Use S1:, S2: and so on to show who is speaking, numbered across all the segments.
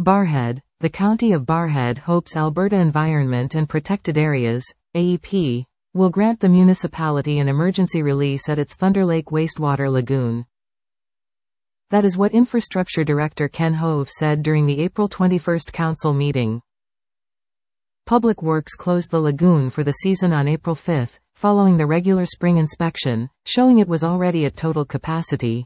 S1: Barrhead. The County of Barrhead hopes Alberta Environment and Protected Areas, AEP, will grant the municipality an emergency release at its Thunder Lake wastewater lagoon. That is what Infrastructure Director Ken Hove said during the April 21 council meeting. Public Works closed the lagoon for the season on April 5, following the regular spring inspection, showing it was already at total capacity.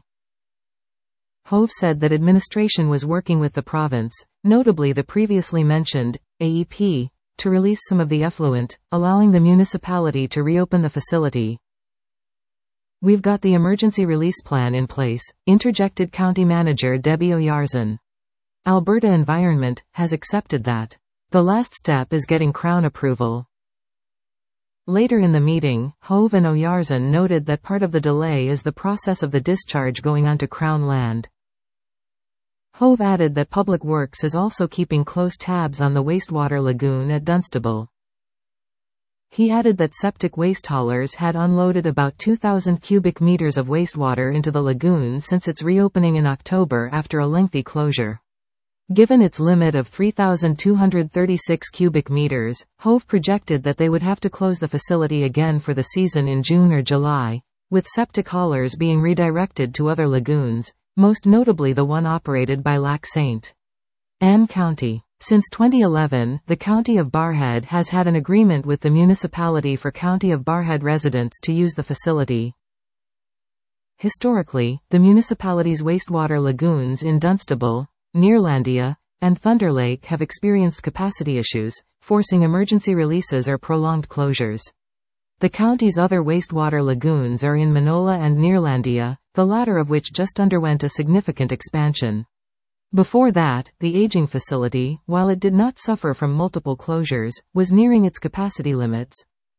S1: Hove said that administration was working with the province, notably the previously mentioned AEP, to release some of the effluent, allowing the municipality to reopen the facility. "We've got the emergency release plan in place," interjected County Manager Debbie Oyarzun. "Alberta Environment has accepted that. The last step is getting Crown approval." Later in the meeting, Hove and Oyarzun noted that part of the delay is the process of the discharge going onto Crown land. Hove added that Public Works is also keeping close tabs on the wastewater lagoon at Dunstable. He added that septic waste haulers had unloaded about 2,000 cubic meters of wastewater into the lagoon since its reopening in October after a lengthy closure. Given its limit of 3,236 cubic meters, Hove projected that they would have to close the facility again for the season in June or July, with septic haulers being redirected to other lagoons, most notably the one operated by Lac Ste. Anne County. Since 2011, the County of Barrhead has had an agreement with the municipality for County of Barrhead residents to use the facility. Historically, the municipality's wastewater lagoons in Dunstable, Nearlandia, and Thunder Lake have experienced capacity issues, forcing emergency releases or prolonged closures. The county's other wastewater lagoons are in Manola and Nearlandia, the latter of which just underwent a significant expansion. Before that, the aging facility, while it did not suffer from multiple closures, was nearing its capacity limits.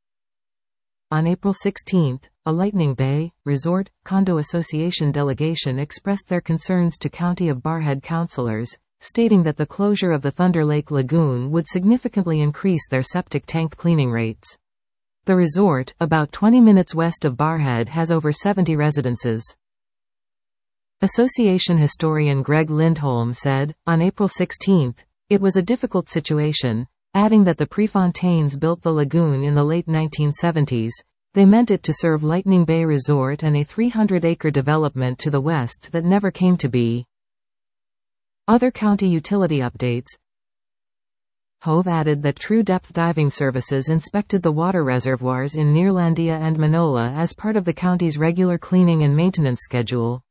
S1: On April 16, a Lightning Bay Resort Condo Association delegation expressed their concerns to County of Barrhead councillors, stating that the closure of the Thunder Lake Lagoon would significantly increase their septic tank cleaning rates. The resort, about 20 minutes west of Barrhead, has over 70 residences. Association historian Greg Lindholm said, on April 16, it was a difficult situation, adding that the Prefontaines built the lagoon in the late 1970s. They meant it to serve Lightning Bay Resort and a 300-acre development to the west that never came to be. Other county utility updates. Hove added that True Depth Diving Services inspected the water reservoirs in Nearlandia and Manola as part of the county's regular cleaning and maintenance schedule.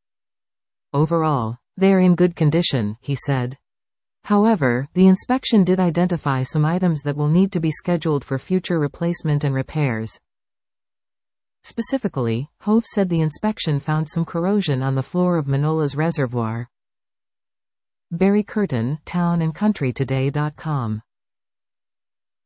S1: Overall, they are in good condition, he said. However, the inspection did identify some items that will need to be scheduled for future replacement and repairs. Specifically, Hove said the inspection found some corrosion on the floor of Manola's reservoir. Barry Curtin, townandcountrytoday.com